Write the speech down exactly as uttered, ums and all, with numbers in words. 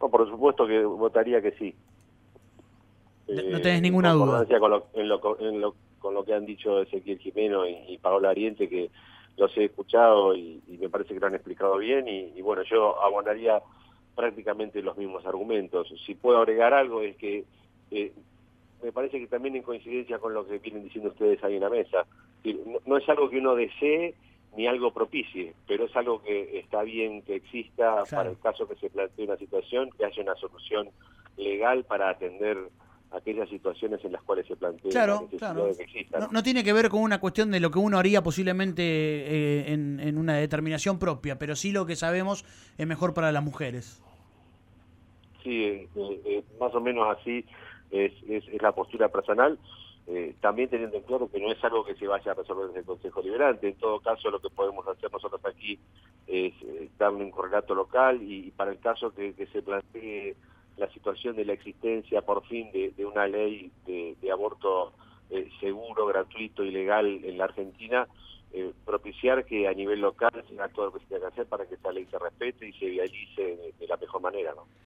No, por supuesto que votaría que sí. No, no Eh, tenés en ninguna duda. concordancia con lo, en lo, en lo, con lo que han dicho Ezequiel Gimeno y, y Paola Ariente, que los he escuchado y, y me parece que lo han explicado bien, y, y bueno, yo abonaría prácticamente los mismos argumentos. Si puedo agregar algo es que eh, me parece que también en coincidencia con lo que vienen diciendo ustedes ahí en la mesa, no, no es algo que uno desee ni algo propicie, pero es algo que está bien que exista para Claro. el caso que se plantee una situación, que haya una solución legal para atender aquellas situaciones en las cuales se plantea la Claro, necesidad claro. de que exista, No, ¿no? no tiene que ver con una cuestión de lo que uno haría posiblemente eh, en, en una determinación propia, pero sí lo que sabemos es mejor para las mujeres. Sí, eh, eh, más o menos así es, es, es la postura personal, eh, también teniendo en claro que no es algo que se vaya a resolver desde el Consejo Liberante. En todo caso, lo que podemos hacer nosotros aquí es eh, darle un correlato local, y, y para el caso que, que se plantee la situación de la existencia por fin de, de una ley de, de aborto eh, seguro, gratuito y legal en la Argentina, eh, propiciar que a nivel local se haga todo lo que se tenga que hacer para que esta ley se respete y se realice de, de la mejor manera, ¿no?